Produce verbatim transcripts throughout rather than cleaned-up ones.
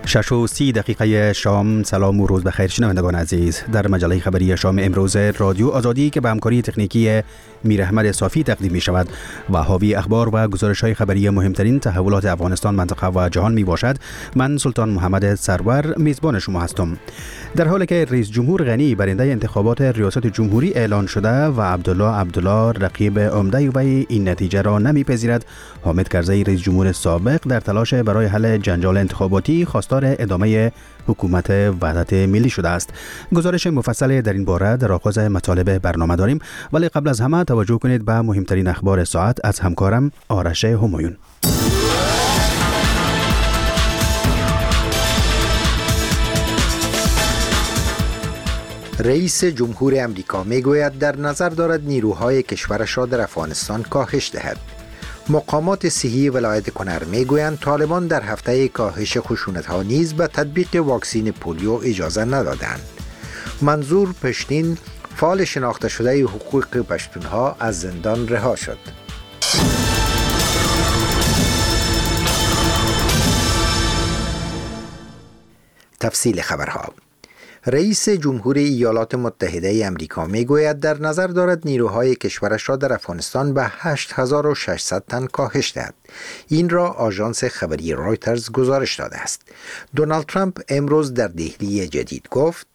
شش و سی دقیقه شام. سلام و روز بخیر شنوندگان عزیز. در مجله خبری شام امروز رادیو آزادی که به همکاری تکنیکی میر احمد صافی تقدیم می شود و حاوی اخبار و گزارش های خبری مهمترین تحولات افغانستان، منطقه و جهان می باشد. من سلطان محمد سرور میزبان شما هستم. در حالی که رئیس جمهور غنی برنده انتخابات ریاست جمهوری اعلان شده و عبدالله عبدالله رقیب عمده وی این نتیجه را نمیپذیرد، حامد کرزی رئیس جمهور سابق در تلاش برای حل جنجال انتخاباتی خواستار ادامه حکومت وحدت ملی شده است. گزارش مفصل در این باره در آغاز مطالب برنامه داریم، ولی قبل از همه توجه کنید به مهمترین اخبار ساعت از همکارم آرش همایون. رئیس جمهور امریکا میگوید در نظر دارد نیروهای کشورش را در افغانستان کاهش دهد. مقامات صحی ولایت کنر میگویند طالبان در هفته کاهش خشونت‌ها نیز به تطبیق واکسین پولیو اجازه ندادند. منظور پشتین، فعال شناخته شده حقوق پشتونها، از زندان رها شد. تفصیل خبرها. رئیس جمهور ایالات متحده امریکا میگوید در نظر دارد نیروهای کشورش را در افغانستان به هشت هزار و ششصد تن کاهش دهد. این را آژانس خبری رایترز گزارش داده است. دونالد ترامپ امروز در دهلی جدید گفت: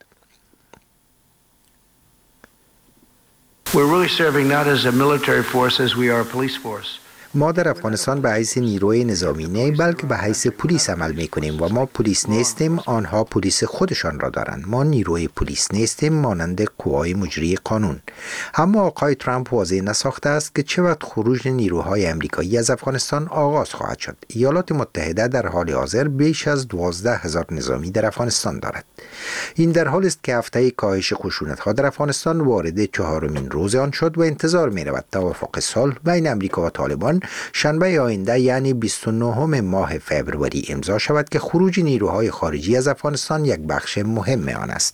We're really serving not as a military force as we are a police force. ما در افغانستان به حیث نیروی نظامی نه بلکه به حیث پلیس عمل می کنیم و ما پلیس نیستیم، آنها پلیس خودشان را دارند. ما نیروی پلیس نیستیم مانند قوای مجری قانون. اما آقای ترامپ واضح نساخته است که چه وقت خروج نیروهای امریکایی از افغانستان آغاز خواهد شد. ایالات متحده در حال حاضر بیش از دوازده هزار نظامی در افغانستان دارد. این در حالی است که هفته کاهش خشونت‌ها در افغانستان وارد چهارمین روز آن شد و انتظار می رود توافق صلح بین امریکا و طالبان شنبه آینده یعنی بیست و نهم ماه فوریه امضا شود که خروج نیروهای خارجی از افغانستان یک بخش مهم آن است.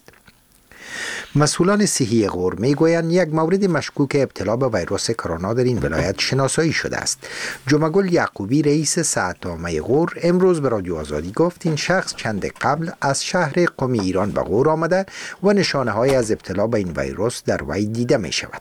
مسئولان صحی غور میگویند یک مورد مشکوک ابتلا به ویروس کرونا در این ولایت شناسایی شده است. جمعگل یعقوبی رئیس ساعتنامه غور امروز به رادیو آزادی گفت این شخص چند قبل از شهر قم ایران به غور آمده و نشانه های از ابتلا به این ویروس در وی دیده می شود.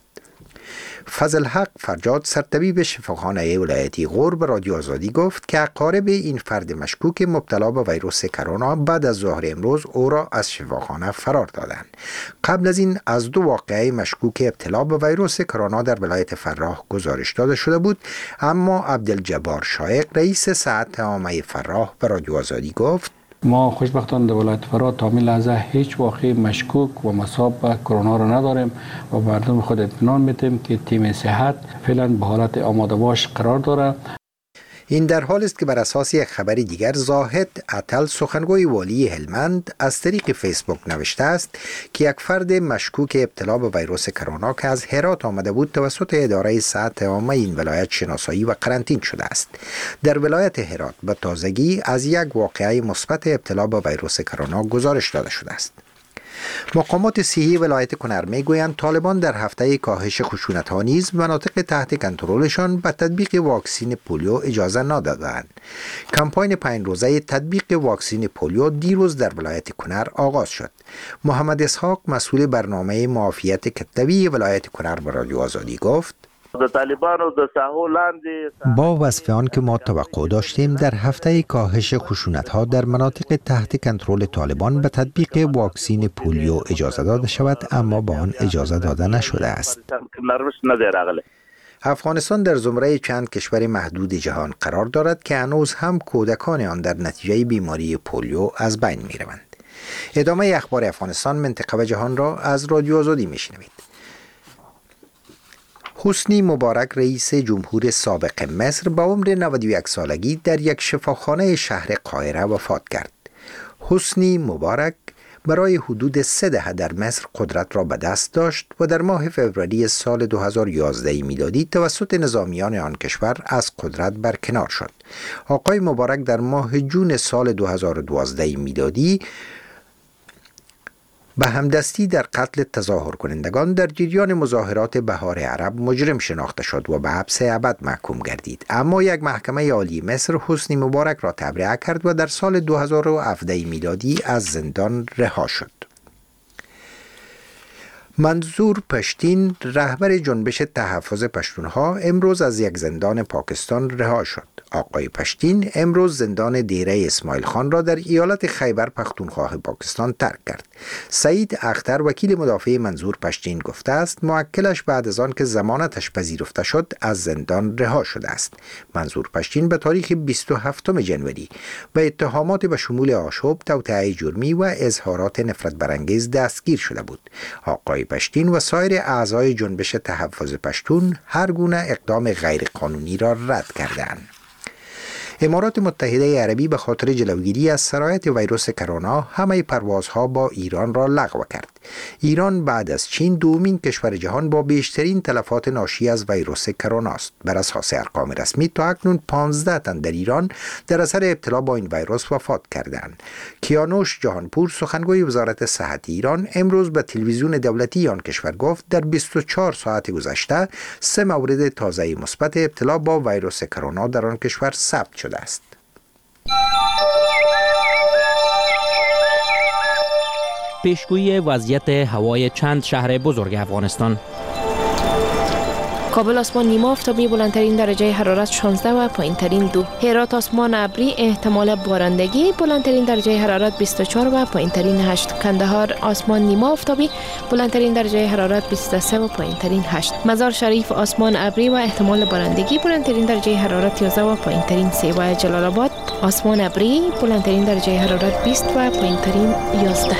فضل حق فرجاد سرطبیب شفاخانه ولایتی غور به رادیو آزادی گفت که اقارب این فرد مشکوک مبتلا به ویروس کرونا بعد از ظهر امروز او را از شفاخانه فرار دادند. قبل از این از دو واقعه مشکوک ابتلا به ویروس کرونا در ولایت فراه گزارش داده شده بود، اما عبدالجبار شایق رئیس ساعتنامه فراه به رادیو آزادی گفت: ما خوشبختانه در ولایت فراه تا این لحظه هیچ واقعی مشکوک و مصاب به کرونا را نداریم و مردم خود اطمینان میدیم که تیم صحت فعلا به حالت آماده باش قرار داره. این در حال است که بر اساس یک خبر دیگر زاهد عطل سخنگوی والی هلمند از طریق فیسبوک نوشته است که یک فرد مشکوک ابتلا به ویروس کرونا که از هرات آمده بود توسط اداره صحت عامه این ولایت شناسایی و قرنطین شده است. در ولایت هرات به تازگی از یک واقعه مثبت ابتلا به ویروس کرونا گزارش داده شده است. مقامات صحی ولایت کنر میگویند طالبان در هفته کاهش خشونت‌ها نیز مناطق تحت کنترلشان به تطبیق واکسین پولیو اجازه ندادند. کمپاین پنج روزه تطبیق واکسین پولیو دیروز در ولایت کنر آغاز شد. محمد اسحاق مسئول برنامه معافیت کتوی ولایت کنر به رادیو آزادی گفت: با وصف آن که ما توقع داشتیم در هفته کاهش خشونت‌ها در مناطق تحت کنترل طالبان به تطبیق واکسین پولیو اجازه داده شود، اما با آن اجازه داده نشده است. افغانستان در زمره چند کشور محدود جهان قرار دارد که هنوز هم کودکان آن در نتیجه بیماری پولیو از بین می روند. ادامه اخبار افغانستان، منطقه و جهان را از رادیو آزادی می شنوید. حسنی مبارک رئیس جمهور سابق مصر با عمر نود و یک سالگی در یک شفاخانه شهر قاهره وفات کرد. حسنی مبارک برای حدود سه دهه در مصر قدرت را به دست داشت و در ماه فوریه سال دو هزار و یازده میلادی توسط نظامیان آن کشور از قدرت برکنار شد. آقای مبارک در ماه جون سال دو هزار و دوازده میلادی به همدستی در قتل تظاهر کنندگان در جریان مظاهرات بهار عرب مجرم شناخته شد و به حبس ابد محکوم گردید. اما یک محکمه عالی مصر حسنی مبارک را تبرئه کرد و در سال دو هزار و هفده میلادی از زندان رها شد. منظور پشتین، رهبر جنبش تحفظ پشتونها، امروز از یک زندان پاکستان رها شد. آقای پشتین امروز زندان دیره اسماعیل خان را در ایالت خیبر پختونخوا پاکستان ترک کرد. سعید اختر، وکیل مدافع منظور پشتین، گفته است موکلش بعد از آن که ضمانتش پذیرفته شد از زندان رها شده است. منظور پشتین به تاریخ بیست و هفتم ژانویه به اتهامات به شمول آشوب، توطئه جرمی و اظهارات نفرت برانگیز دستگیر شده بود. آقای پشتین و سایر اعضای جنبش تحفظ پشتون هر گونه اقدام غیرقانونی را رد کردند. امارات متحده عربی به خاطر جلوگیری از سرایت ویروس کرونا همه پروازها با ایران را لغو کرد. ایران بعد از چین دومین کشور جهان با بیشترین تلفات ناشی از ویروس کرونا است. بر اساس ارقام رسمی تا اکنون پانزده تن در ایران در اثر ابتلا با این ویروس وفات کردند. کیانوش جهانپور، سخنگوی وزارت صحت ایران، امروز به تلویزیون دولتی آن کشور گفت در بیست و چهار ساعت گذشته سه مورد تازه مثبت ابتلا با ویروس کرونا در آن کشور ثبت شده است. پیشگویی وضعیت هوای چند شهر بزرگ افغانستان. کابل آسمان نیمه آفتابی، بلندترین درجه حرارت شانزده و پایینترین دو. هرات آسمان ابری، احتمال بارندگی، بلندترین درجه حرارت بیست و چهار و پایینترین هشت. کندهار آسمان نیمه آفتابی، بلندترین درجه حرارت بیست و سه و پایینترین هشت. مزار شریف آسمان ابری و احتمال بارندگی، بلندترین درجه حرارت یازده و پایینترین سه. و جلال آباد آسمان ابری، بلندترین درجه حرارت بیست و پایینترین یازده.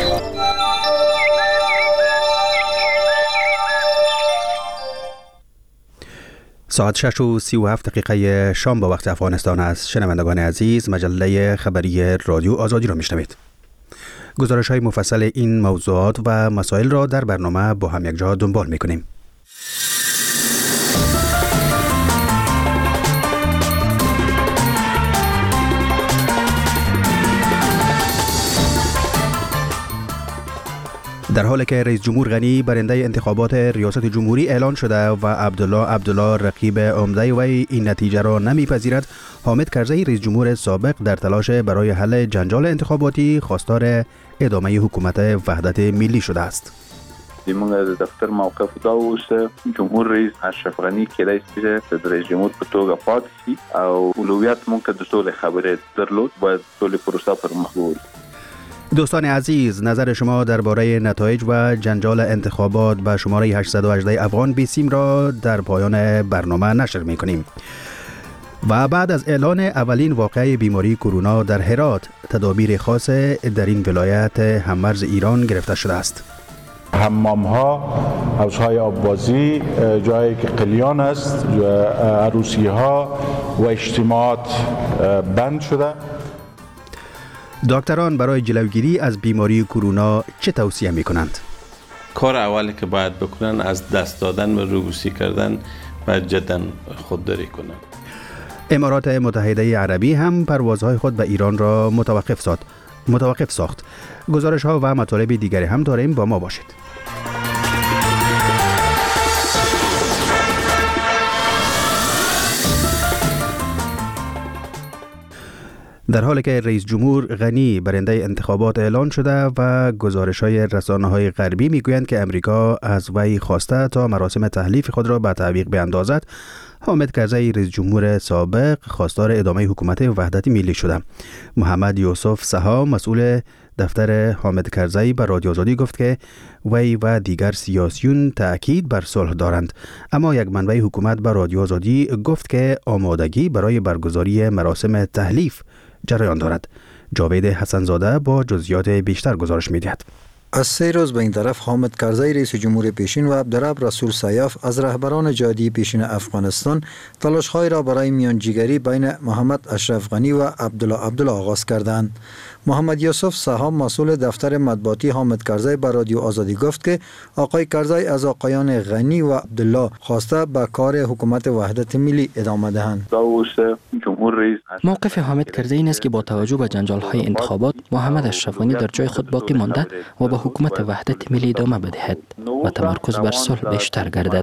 ساعت شش و سی و هفت دقیقه شام با وقت افغانستان است. شنوندگان عزیز، مجله خبری رادیو آزادی را میشنوید. گزارش های مفصل این موضوعات و مسائل را در برنامه با هم یک جا دنبال میکنیم. در حالی که رئیس جمهور غنی برنده انتخابات ریاست جمهوری اعلان شده و عبدالله عبدالله رقیب عمده و این نتیجه را نمیپذیرد، حامد کرزی رئیس جمهور سابق در تلاش برای حل جنجال انتخاباتی خواستار ادامه حکومت وحدت ملی شده است. موږ د دفتر موقف دا اوس جمهور رئیس اشرف غنی کېدای شي د رئیس جمهور په توګه پاتې شي او اولویت موږ د ټولې خبرې درلود باید ټولې پروسه پر مخ بوړي. دوستان عزیز، نظر شما درباره نتایج و جنجال انتخابات به شماره هشتصد و هجده افغان بیسیم را در پایان برنامه نشر می‌کنیم. و بعد از اعلان اولین واقعه بیماری کرونا در هرات، تدابیر خاص در این ولایت هممرز ایران گرفته شده است. حمام ها، حوض‌های آببازی، جایی که قلیان است، عروسی ها و اجتماعات بند شده. دکتران برای جلوگیری از بیماری کرونا چه توصیه می کنند؟ کار اولی که باید بکنن از دست دادن و روبوسی کردن و جدا خودداری کنن. امارات متحده عربی هم پروازهای خود به ایران را متوقف ساخت. متوقف ساخت. گزارش ها و مطالب دیگری هم داریم، با ما باشید. در حالی که رئیس جمهور غنی برنده انتخابات اعلان شده و گزارش‌های رسانه‌های غربی می‌گویند که امریکا از وی خواسته تا مراسم تحلیف خود را به تعویق بیاندازد، حامد کرزی رئیس جمهور سابق خواستار ادامه حکومت وحدت ملی شده. محمد یوسف سها، مسئول دفتر حامد کرزی، به رادیو آزادی گفت که وی و دیگر سیاسیون تأکید بر صلح دارند، اما یک منبع حکومت به رادیو آزادی گفت که آمادگی برای برگزاری مراسم تحلیف جریان دارد. جاوید حسنزاده با جزئیات بیشتر گزارش می‌دهد. از سه روز به این طرف حامد کرزی رئیس جمهور پیشین و عبدالرب رسول سیاف از رهبران جهادی پیشین افغانستان تلاش‌های را برای میانجیگری بین محمد اشرف غنی و عبدالله عبدالله آغاز کردند. محمد یوسف سهام، مسئول دفتر مطبوعاتی حامد کرزی، به رادیو آزادی گفت که آقای کرزی از آقایان غنی و عبدالله خواسته به کار حکومت وحدت ملی ادامه دهند. موقف حامد کرزی این است که با توجه به جنجال‌های انتخابات، محمد اشرف غنی در جای خود باقی مانده و به با حکومت وحدت ملی ادامه بدهد و تمرکز بر صلح بیشتر گردد.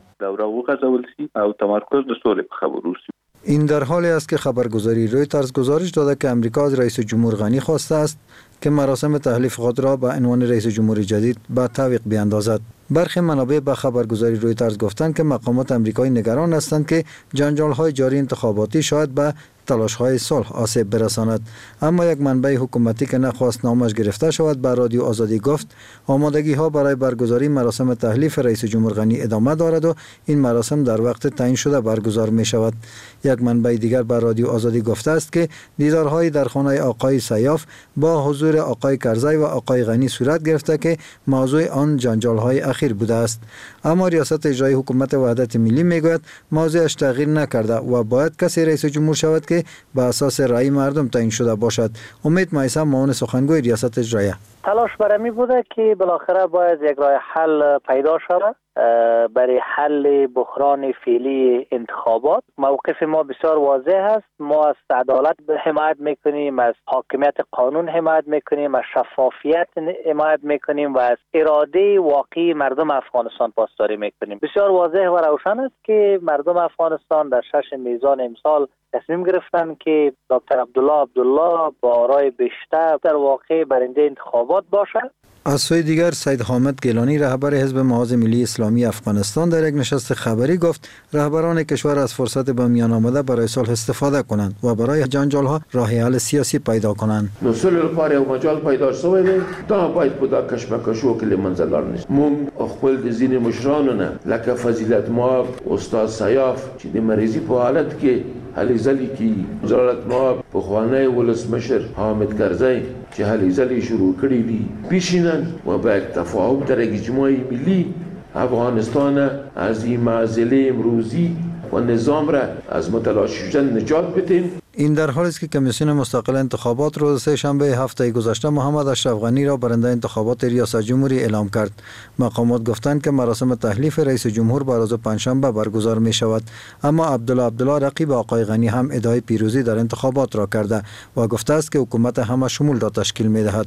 او تمرکز در صلح خبروسی. این در حالی است که خبرگزاری رویترز گزارش داده که امریکا از رئیس جمهور غنی خواسته است که مراسم تحلیف خود را به عنوان رئیس جمهور جدید به تعویق بیاندازد. برخی منابع به خبرگزاری رویترز گفتند که مقامات امریکایی نگران هستند که جنجال‌های جاری انتخاباتی شاید به تلاش‌های صلح آسیب برساند. اما یک منبع حکومتی که نخواست نامش گرفته شود به رادیو آزادی گفت آمادگی‌ها برای برگزاری مراسم تحلیف رئیس جمهور غنی ادامه دارد و این مراسم در وقت تعیین شده برگزار می‌شود. یک منبع دیگر به رادیو آزادی گفته است که دیدارهای در خانه آقای سیاف با حضور آقای کرزی و آقای غنی صورت گرفته که موضوع آن جنجال‌های اخیر بوده است. اما ریاست اجرایی حکومت وحدت ملی میگوید موضوعش تغییر نکرده و باید کسی رئیس جمهور شود که به اساس رأی مردم تعیین شده باشد. امید مایسا، معاون سخنگوی ریاست اجرایی: تلاش برای بوده که بالاخره باید یک راه حل پیدا شود برای حل بحران فعلی انتخابات. موقف ما بسیار واضح است. ما از عدالت حمایت میکنیم، از حاکمیت قانون حمایت میکنیم، از شفافیت حمایت میکنیم و از اراده واقعی مردم افغانستان پاسداری میکنیم. بسیار واضح و روشن است که مردم افغانستان در شش میزان امسال تصمیم گرفتن که دکتر عبدالله عبدالله با آرای بیشتر در واقع برنده انتخابات باشد. از سوی دیگر سید حامد گیلانی رهبر حزب محاذ ملی اسلامی افغانستان در یک نشست خبری گفت رهبران کشور از فرصت به میان آمده برای صلح استفاده کنند و برای جنجال‌ها راه حل سیاسی پیدا کنند. نو صلح لپاره یو مجال پیدا شوی دی، دا باید په دا کشمکشو کې له منځه لاړ نشي. موږ خپل د ځینې مشرانو نه لکه فضیلت مآب استاد سیاف چې د مریضي په حالت کې هلې ځلې کې جلالت مآب پخوانی ولسمشر حامد کرزی چې هلې ځلې شروع کړي دي پیشینن و به یک تفاهم در اجتماعی ملی افغانستان از این معضله امروزی و نظام را از متلاشی شدن نجات بدیم. این در حالی است که کمیسیون مستقل انتخابات روز سه شنبه هفته گذشته محمد اشرف غنی را برنده انتخابات ریاست جمهوری اعلام کرد. مقامات گفتند که مراسم تحلیف رئیس جمهور بر روز پنجشنبه برگزار می شود، اما عبدالله عبدالله رقیب آقای غنی هم ادعای پیروزی در انتخابات را کرده و گفته است که حکومت همه شمول را تشکیل می دهد.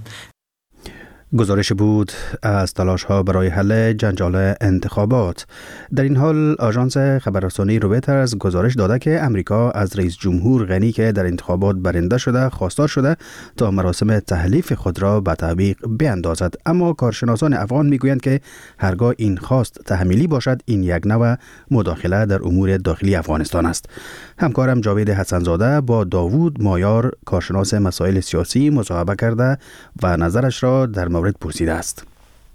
گزارش بود از تلاش ها برای حل جنجال انتخابات. در این حال آژانس خبررسانی رویترز گزارش داده که امریکا از رئیس جمهور غنی که در انتخابات برنده شده خواستار شده تا مراسم تحلیف خود را به تعویق بیاندازد، اما کارشناسان افغان میگویند که هرگاه این خواست تحمیلی باشد این یک نوع مداخله در امور داخلی افغانستان است. همکارم جاوید حسنزاده با داوود مایار کارشناس مسائل سیاسی مصاحبه کرده و نظرش را در مورد پرسیده است.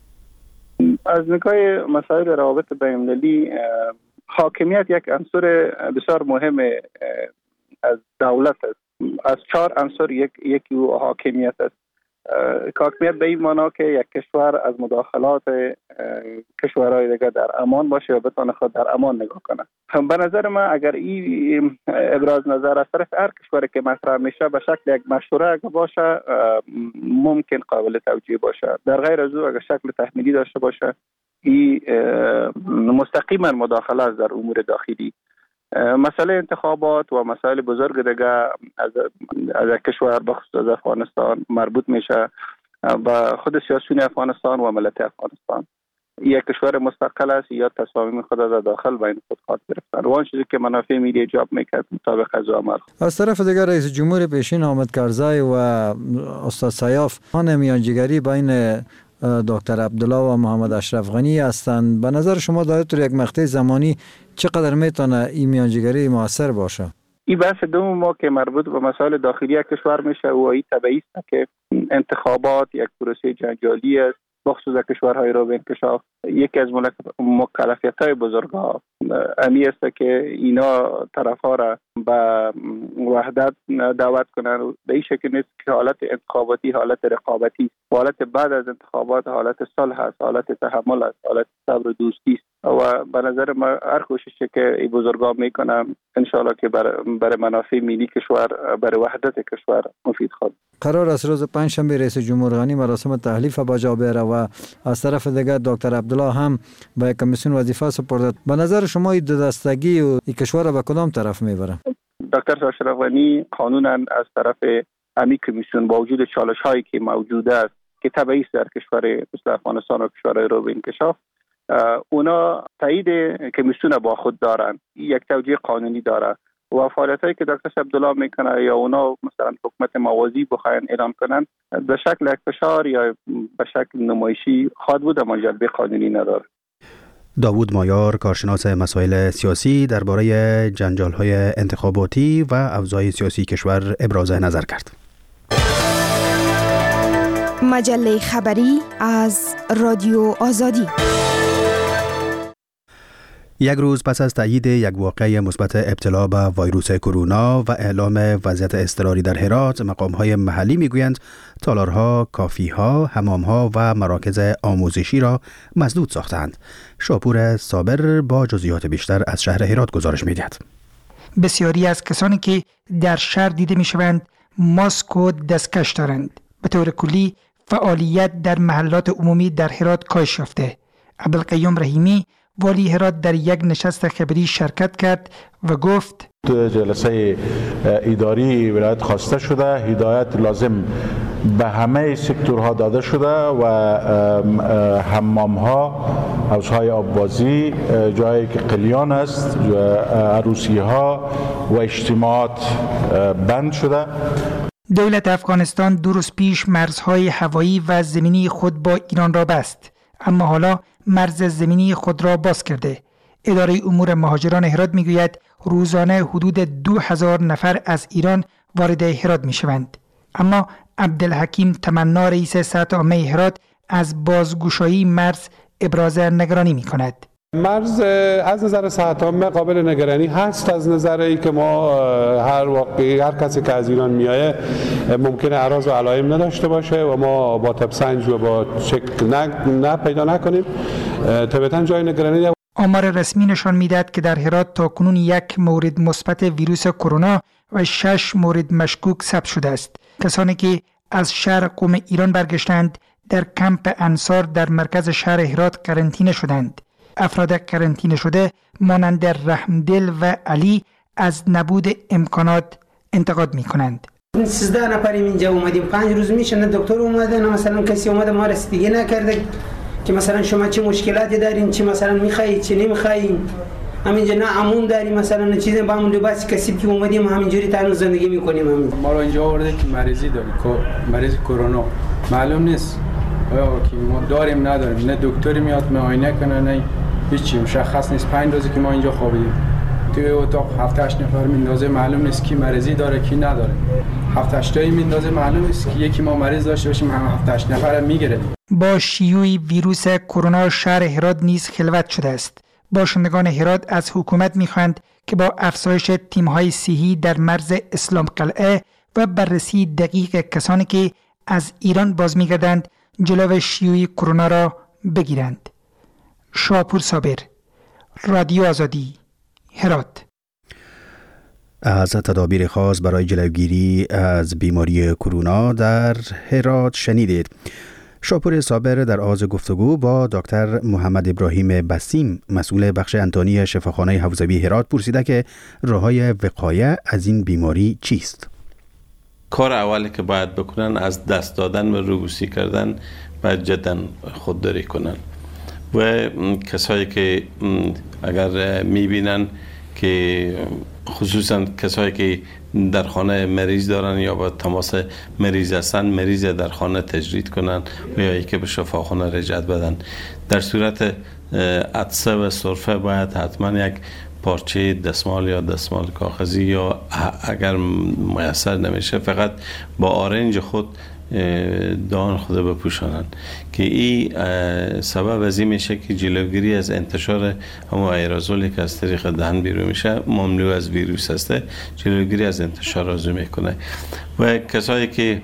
از نگاه مسائل روابط بین‌المللی حاکمیت یک عنصر بسیار مهم از دولت است. از چهار عنصر یک یکی حاکمیت است. حاکمیت به این معنا که یک کشور از مداخلات کشورهای دیگر در امان باشه و بتونه خود در امان نگاه کنه. به نظر من اگر این ابراز نظر از طرف هر کشوری که مطرح میشه به شکل یک مشوره باشه ممکن قابل توجیه باشه. در غیر از او اگر شکل تحمیلی داشته باشه این مستقیما مداخله است در امور داخلی. مسئله انتخابات و مسائل بزرگ دیگه از از کشور بخصوص از افغانستان مربوط میشه و خود سیاسیون افغانستان و ملت افغانستان. یک کشور مستقل است یا تصامیم خود را داخل بین خود خواهد گرفتن و آن چیزی که منافع ملی ایجاب میکرد مطابق از عمل. از طرف دیگر رئیس جمهور پیشین حامد کرزی و استاد سیاف آن میانجیگری بین دکتر عبدالله و محمد اشرف غنی هستند. به نظر شما در طول یک مقطع زمانی چقدر میتونه این میانجیگری موثر باشه؟ این بحث دوم ما که مربوط به مسائل داخلی کشور میشه و این طبیعی است که انتخابات یک پروسه جنجالی است بخصوص کشورهای رو به انکشاف. یکی از مکلفیت‌های بزرگ‌ها امی است که اینا طرف‌ها را به وحدت دعوت کنند. به این شکل نیست که حالت انتخاباتی حالت رقابتی، حالت بعد از انتخابات حالت صلح است، حالت تحمل است، حالت صبر و دوستی است و به نظر من هر کوششی که این بزرگان میکنن انشالله که برای بر منافع ملی کشور، برای وحدت کشور مفید خواهد. قرار است روز پنجشنبه رئیس جمهور غنی مراسم تحلیف به جا بیاره و از طرف دیگر دکتر عبدالله هم به کمیسیون وظیفه سپرده. به نظر شما این دو دستگی و این کشور را به کدام طرف میبره؟ دکتر اشرف غنی قانونا از طرف امی کمیسیون با وجود چالش هایی که موجود است که طبیعی است در کشور مثل افغانستان و کشورهای رو به انکشاف، اونا تایید کمیسیون با خود دارن، یک توجیه قانونی داره و فعالیتایی که دکتر عبدالله میکنه یا اونا مثلا حکومت موازی بخواین اعلام کنن به شکل یک فشار یا به شکل نمایشی خواهد بود، اما جلبه قانونی نداره. داوود مایار، کارشناس مسائل سیاسی، درباره جنجال‌های انتخاباتی و اوضاع سیاسی کشور ابراز نظر کرد. مجله خبری از رادیو آزادی. یک روز پس از تایید یک واقعه مثبت ابتلا به ویروس کرونا و اعلام وضعیت اضطراری در هرات، مقام‌های محلی می‌گویند تالارها، کافی‌ها، حمام‌ها و مراکز آموزشی را مسدود ساختند. شاپور صابر با جزئیات بیشتر از شهر هرات گزارش می‌دهد. بسیاری از کسانی که در شهر دیده می‌شوند ماسک و دستکش دارند. به طور کلی فعالیت در محلات عمومی در هرات کاهش یافته. عبدالقیوم رحیمی والی هرات در یک نشست خبری شرکت کرد و گفت جلسه اداری ولایت خواسته شده، هدایت لازم به همه سکتورها داده شده و حمام‌ها، حوض‌های آببازی، جایی که قلیان است، عروسی‌ها و اجتماعات بند شده. دولت افغانستان دو روز پیش مرزهای هوایی و زمینی خود با ایران را بست، اما حالا مرز زمینی خود را باز کرده. اداره امور مهاجران هرات میگوید روزانه حدود دو هزار نفر از ایران وارد هرات می شوند. اما عبدالحکیم تمنا رئیس سطح عامه هرات از بازگشایی مرز ابراز نگرانی می کند. مرز از نظر سطح عامه قابل نگرانی هست، از نظر ای که ما هر واقعی هر کسی که از ایران میایه ممکنه اعراض و علائم نداشته باشه و ما با تبسنج و با چک نه, نه پیدا نکنیم. طبعا جای نگرانی. آمار رسمی نشان میدهد که در هرات تا کنون یک مورد مثبت ویروس کرونا و شش مورد مشکوک ثبت شده است. کسانی که از شهر قم ایران برگشتند در کمپ انصار در مرکز شهر هرات قرنطینه شدند. افراد قرنطینه شده مانند رحمدل و علی از نبود امکانات انتقاد می کنند. سیزده نفریم اینجا اومدیم، پنج روز میشه نه دکتر اومده نه مثلا کسی اومده ما رسیدگی نکرده که مثلا شما چه مشکلاتی دارین، چه مثلا میخواهید چه نمیخواهید. همینجا نه عموم داریم مثلا نه چیزی با همون لباس کسیب که اومدیم همینجوری تنها زندگی میکنیم. همین ما رو اینجا آورده که مریضی داریم، مریض کرونا معلوم نیست آیا که ما داریم نداریم، نه دکتری میاد معاینه کنه نه هیچی مشخص نیست. پنج روزی که ما اینجا خوابیدیم توی اتاق هفت هشت نفر میندازه، معلوم نیست کی مریضی داره کی نداره. هفت هشت تایی میندازه، معلوم نیست که یکی ما مریض داشته باشیم هم هفت هشت نفر میگیره. با شیوع ویروس کرونا شهر هرات نیز خلوت شده است. باشندگان هرات از حکومت میخواهند که با افزایش تیم‌های صحی در مرز اسلام قلعه و بررسی دقیق کسانی که از ایران باز میگردند جلو شیوع کرونا را بگیرند. شاپور صابر، رادیو آزادی، هرات. از تدابیر خاص برای جلوگیری از بیماری کرونا در هرات شنیدید. شاپور صابر در آغاز گفتگو با دکتر محمد ابراهیم بسیم مسئول بخش انتانی شفاخانه حوزوی هرات پرسیده که راه‌های وقایه از این بیماری چیست؟ کار اولی که باید بکنن از دست دادن و روبوسی کردن باید جدا خودداری کنن و کسایی که اگر میبینن که خصوصا کسایی که در خانه مریض دارن یا با تماس مریض هستن مریض در خانه تجرید کنن و یا که به شفاخانه رجعت بدن. در صورت عطسه و سرفه باید حتما یک پارچه دستمال یا دستمال کاغذی یا اگر میسر نمیشه فقط با آرنج خود دهان خود بپوشانن که این سبب از این میشه که جلوگیری از انتشار همون ایرازولی که از طریق دهن بیرون میشه مملو از ویروس هسته، جلوگیری از انتشار آزو میکنه. و کسایی که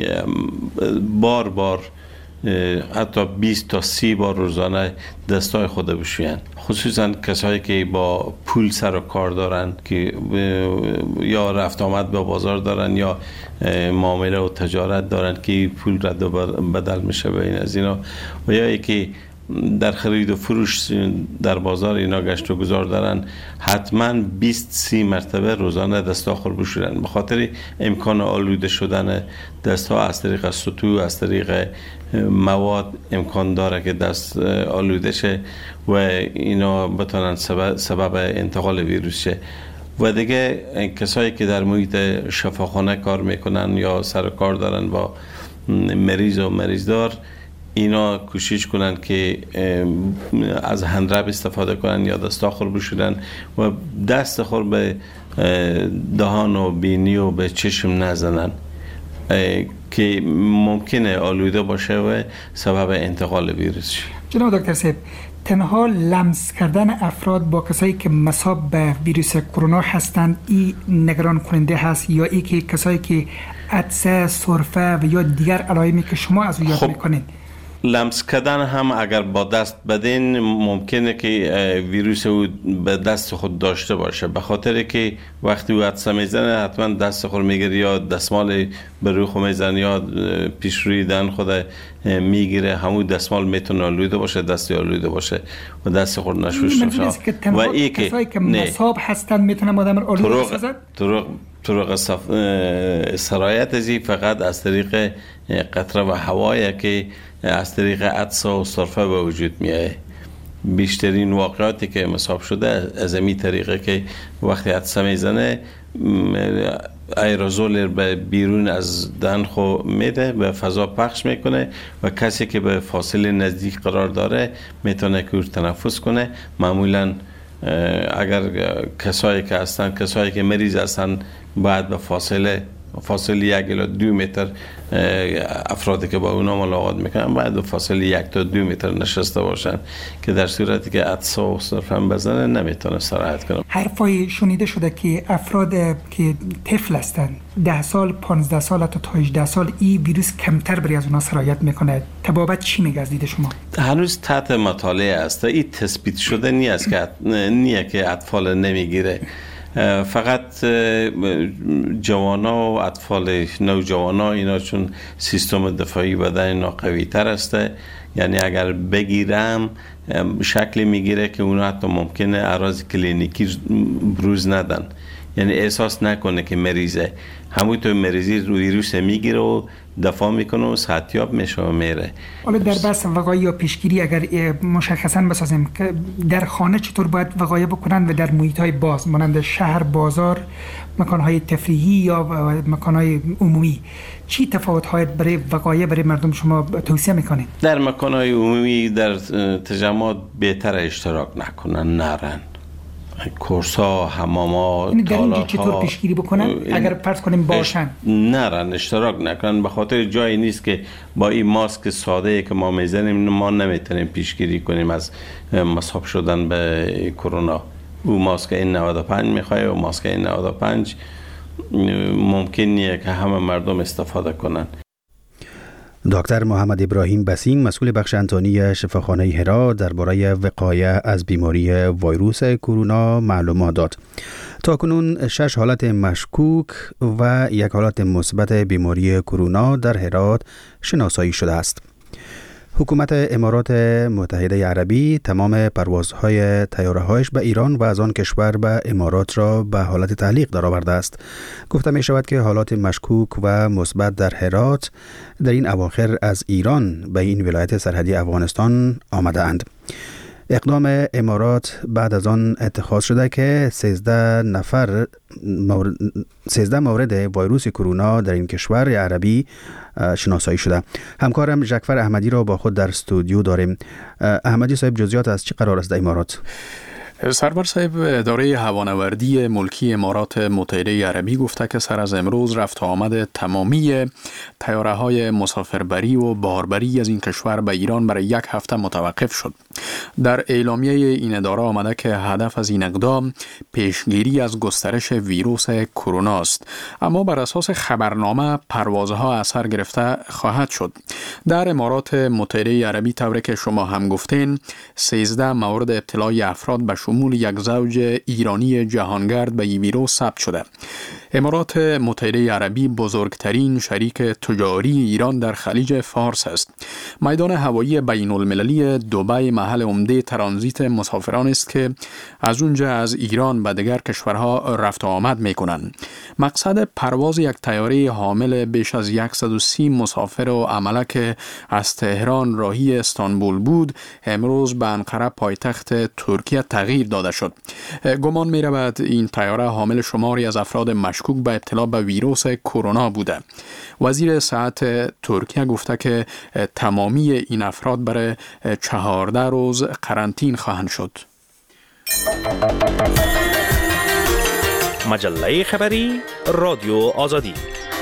بار بار حتی بیست تا سی بار روزانه دستای خود بشوین، خصوصا کسایی که با پول سر و کار دارن که یا رفت آمد به بازار دارن یا معامله و تجارت دارن که پول رد و بدل میشه به این از اینا و یا یکی در خرید و فروش در بازار اینا گشت و گذار دارن، حتما بیست سی مرتبه روزانه دستاخر بشورن، به خاطر امکان آلوده شدن دست ها از طریق سطوح، از طریق مواد امکان داره که دست آلوده شه و اینا بتونن سبب, سبب انتقال ویروس شه. و دیگه کسایی که در محیط شفاخانه کار میکنن یا سر کار دارن با مریض و مریضدار، اینا کوشش کنن که از هندرب استفاده کنن یا دستاخر بشورن و دست خور به دهان و بینی و به چشم نزنن که ممکنه آلوده باشه و سبب انتقال ویروس شه. جناب دکتر صاحب، تنها لمس کردن افراد با کسایی که مصاب به ویروس کرونا هستند این نگران کننده هست، یا ای که کسایی که عطسه، سرفه و یا دیگر علائمی که شما از او یاد خب میکنید؟ لمس کردن هم اگر با دست بدین ممکنه که ویروس او به دست خود داشته باشه، به خاطر که وقتی او عطسه میزنه حتما دست خود میگیره یا دستمال به روی خود میزنه یا پیش روی دهن خود میگیره، همون دستمال میتونه آلوده باشه، دست آلوده باشه و دست خود نشوشته باشه. و ای که کسایی که مصاب هستند میتونن آدم رو آلوده بسازن؟ طرق طرق سرایت ازی فقط از طریق قطره و هوایی که از طریق عطسه و سرفه به وجود میاد. بیشترین واقعاتی که مصاب شده از این طریقه که وقتی عطسه میزنه ایروزول به بیرون از دهن خو میده، به فضا پخش میکنه و کسی که به فاصله نزدیک قرار داره میتونه که تنفس کنه. معمولا اگر کسایی که هستن کسایی که مریض هستن باید به فاصله فاصله یک الی دو متر افرادی که با اونا ملاقات میکنن باید به فاصله یک تا دو متر نشسته باشن که در صورتی که عطسه و سرفه بزنه نمیتونه سرایت کنه. حرفای شنیده شده که افراد که طفل هستن ده سال، پانزده سال تا هجده سال این ویروس کمتر بری از اونا سرایت میکنه. تبابت چی میگه از دید شما؟ هنوز تحت مطالعه است. این تثبیت شده نیست که نیه که اطفال نمیگیره، فقط جوانا و اطفال نوجوانا اینا چون سیستم دفاعی بدن اینا قوی تر هسته، یعنی اگر بگیرم شکلی میگیره که اونا حتی ممکنه اعراض کلینیکی بروز ندن، یعنی احساس نکنه که مریضه، همونطور مریضی ویروس میگیره و دفاع میکنه و صحتیاب میشه و میره. حالا در بحث وقایع یا پیشگیری اگر مشخصا بسازیم که در خانه چطور باید وقایع بکنن و در محیط های باز مانند شهر، بازار، مکانهای تفریحی یا مکانهای عمومی چی تفاوت های برای وقایع برای مردم شما توصیه میکنید؟ در مکانهای عمومی در تجمعات بهتر اشتراک نکنن، نرن. کورسا، حماما، یعنی در اینجا چطور پیشگیری بکنن اگر فرض کنیم باشن؟ نرن، اشتراک نکنن، به خاطر جایی نیست که با این ماسک ساده که ما میزنیم ما نمیتونیم پیشگیری کنیم از مصاب شدن به کرونا. او ماسک این نود و پنج میخواه و ماسک این نود و پنج ممکن نیه که همه مردم استفاده کنن. دکتر محمد ابراهیم بسیم مسئول بخش انتانی شفاخانه هرات درباره وقایع از بیماری ویروس کرونا معلومات داد. تاکنون شش حالت مشکوک و یک حالت مثبت بیماری کرونا در هرات شناسایی شده است. حکومت امارات متحده عربی تمام پروازهای طیاره‌هایش به ایران و از آن کشور به امارات را به حالت تعلیق درآورده است. گفته می شود که حالات مشکوک و مثبت در هرات در این اواخر از ایران به این ولایت سرحدی افغانستان آمده اند. اقدام امارات بعد از آن اتخاذ شده که سیزده نفر مورد سیزده مورد ویروس کرونا در این کشور عربی شناسایی شده. همکارم جعفر احمدی را با خود در استودیو داریم. احمدی صاحب، جزئیات از چه قرار است در امارات؟ سرور صاحب، اداره هوانوردی ملکی امارات متحده عربی گفته که سر از امروز رفت آمد تمامی طیاره‌های مسافربری و باربری از این کشور به ایران برای یک هفته متوقف شد. در اعلامیه این اداره آمده که هدف از این اقدام پیشگیری از گسترش ویروس کرونا است، اما بر اساس خبرنامه پروازها اثر گرفته خواهد شد. در امارات متحده عربی طوری که شما هم گفتین سیزده مورد ابتلای افراد به شمول شمول یک زوج ایرانی جهانگرد به این ویروس ثبت شده. امارات متحده عربی بزرگترین شریک تجاری ایران در خلیج فارس است. میدان هوایی بین المللی دبی محل عمده ترانزیت مسافران است که از اونجا از ایران به دیگر کشورها رفت و آمد می کنند. مقصد پرواز یک طیاره حامل بیش از صد و سی مسافر و عمله که از تهران راهی استانبول بود، امروز به انقره پایتخت ترکیه تغییر داده شد. گمان می رود این طیاره حامل شماری از افراد مشکوک به ابتلا به ویروس کرونا بوده. وزیر صحت ترکیه گفته که تمامی این افراد برای چهارده روز قرنطین خواهند شد. مجله خبری رادیو آزادی.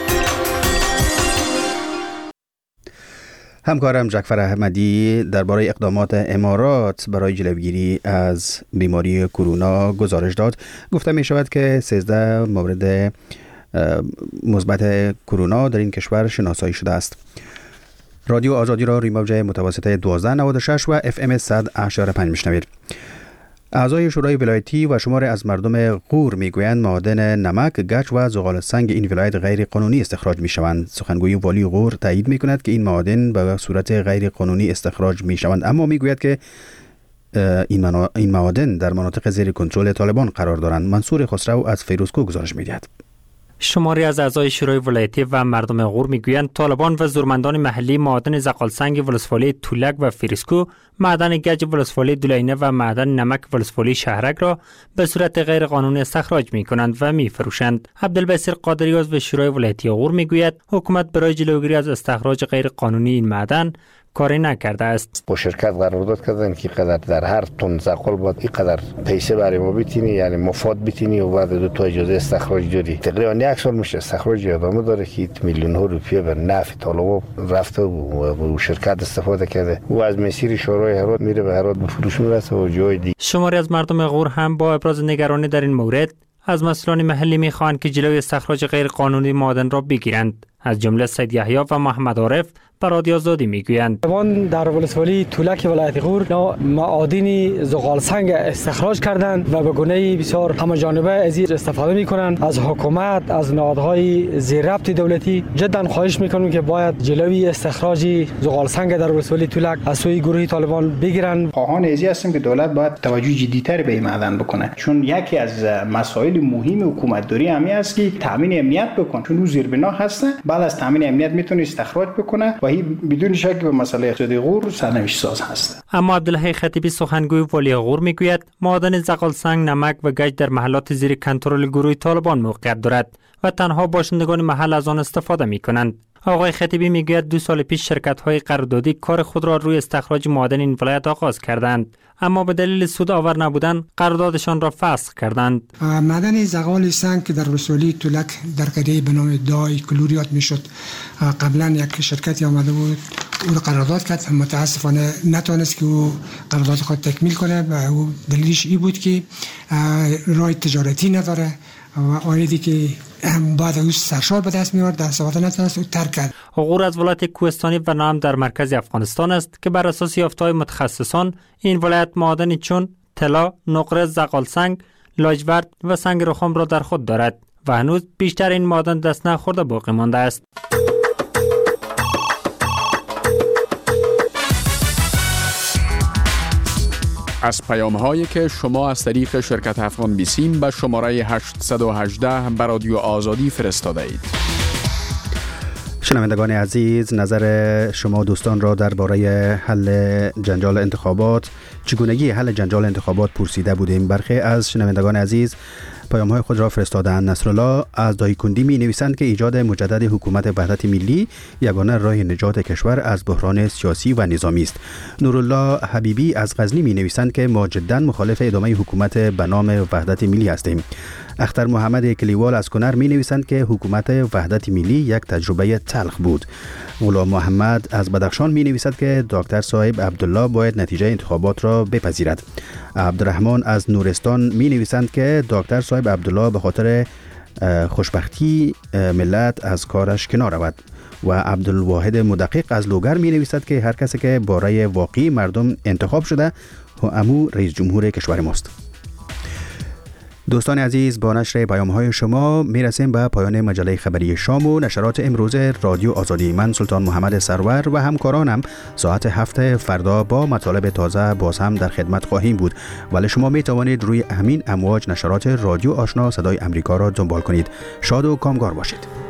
همکارم جعفر احمدی درباره اقدامات امارات برای جلوگیری از بیماری کرونا گزارش داد. گفته می شود که سیزده مورد مثبت کرونا در این کشور شناسایی شده است. رادیو آزادی را روی موج متوسط دوازده نود و شش و اف ام صد و هشت و پنج میشنوید. اعضای شورای ولایتی و شمار از مردم غور میگویند معادن نمک، گچ و زغال سنگ این ولایت غیر قانونی استخراج میشوند. سخنگوی والی غور تایید میکند که این معادن به صورت غیر قانونی استخراج میشوند، اما میگوید که این معادن در مناطق زیر کنترل طالبان قرار دارند. منصور خسرو از فیروزکو گزارش میدهد. شماری از اعضای شورای ولایتی و مردم غور میگویند طالبان و زورمندان محلی معادن زغالسنگ ولسوالی تولک و فیروزکو، معدن گچ ولسوالی دولینه و معدن نمک ولسوالی شهرک را به صورت غیر قانونی استخراج می کنند و می فروشند. عبدالبصیر قادری عضو شورای ولایتی غور میگوید حکومت برای جلوگیری از استخراج غیر قانونی این معدن کاری نکرده است. با شرکت قرارداد کردن که قدر در هر تن زغال باید این قدر پیسه برای ما بتینی، یعنی مفاد بتینی و بعد دو تا اجازه استخراج داری. تقریبا یک سال میشه استخراج ادامه داره که میلیون ها روپیه به نفع طالبان رفته و شرکت استفاده کرده و از مسیر شورای هرات میره به هرات به فروش میرسه و جای دیگه. شماری از مردم غور هم با ابراز نگرانی در این مورد از مسئولان محلی میخواهند که جلوی استخراج غیر قانونی معادن را بگیرند. از جمله سید یحیی و محمد عارف به رادیو آزادی میگویند طالبان در ولسوالی تولک ولایت غور معادن زغال سنگ استخراج کردند و به گونه بسیار همه‌جانبه از این استفاده میکنند. از حکومت، از نهادهای زیر ربط دولتی جدا خواهش میکنیم که باید جلوی استخراج زغال سنگ در ولسوالی تولک از سوی گروه طالبان بگیرند. خواهان ازی هستیم که دولت باید توجه جدی‌تر به این معدن بکنه، چون یکی از مسائل مهم حکومت داری همین است که تامین امنیت بکنه، چون او زیربنا هست. بعد از تامین امنیت میتونه استخراج بکنه و این بدون شک به مسئله اقتصادی غور سرنوشت ساز هست. اما عبدالحی خطیبی سخنگوی والی غور میگوید معادن زغال سنگ، نمک و گچ در محلات زیر کنترل گروه طالبان موقعیت دارد و تنها باشندگان محل از آن استفاده میکنند. آقای خطیبی میگوید دو سال پیش شرکت‌های قراردادی کار خود را روی استخراج معادن این ولایت آغاز کردند، اما به دلیل سود آور نبودن قراردادشان را فسخ کردند. معدن زغال سنگ که در ولسوالی تولک در قریه به نام دای کلوریات میشد، قبلا یک شرکتی آمده بود او را قرارداد کرد، متاسفانه نتونست که او قرارداد خود تکمیل کنه و او دلیلش این بود که راه تجارتی نداره و آیدی که بعد از سرشار به دست می‌آورد، دستاورد نتونست او ترک کرد. غور از ولایت کوهستانی و نام در مرکز افغانستان است که بر اساس یافته‌های متخصصان این ولایت معادنی چون طلا، نقره، زغالسنگ، لاجورد و سنگ رخام را در خود دارد و هنوز بیشتر این معادن دست نخورده باقی مانده است. از پیام هایی که شما از طریق شرکت افغان بیسیم به شماره هشت یک هشت به رادیو آزادی فرستاده اید. شنوندگان عزیز، نظر شما دوستان را درباره حل جنجال انتخابات، چگونگی حل جنجال انتخابات پرسیده بودیم. برخی از شنوندگان عزیز پیام های خود را فرستادند. نصرالله از دایکندی می نویسند که ایجاد مجدد حکومت وحدت ملی یگانه راه نجات کشور از بحران سیاسی و نظامی است. نورالله حبیبی از غزنی می نویسند که ما جدا مخالف ادامه حکومت به نام وحدت ملی هستیم. اختر محمد کلیوال از کنر می نویسند که حکومت وحدت ملی یک تجربه تلخ بود. غلام محمد از بدخشان می نویسد که دکتر صاحب عبدالله باید نتیجه انتخابات را بپذیرد. عبدالرحمن از نورستان می نویسند که دکتر صاحب عبدالله به خاطر خوشبختی ملت از کارش کنار رود. و عبدالواحد مدقق از لوگر می نویسد که هر کسی که با رأی واقعی مردم انتخاب شده امو رئیس جمهور کشور ماست. دوستان عزیز، با نشر پیام‌های شما میرسیم به پایان مجله خبری شام و نشرات امروز رادیو آزادی. من سلطان محمد سرور و همکارانم ساعت هفت فردا با مطالب تازه باز هم در خدمت خواهیم بود، ولی شما می توانید روی همین امواج نشرات رادیو آشنا صدای امریکا را دنبال کنید. شاد و کامگار باشید.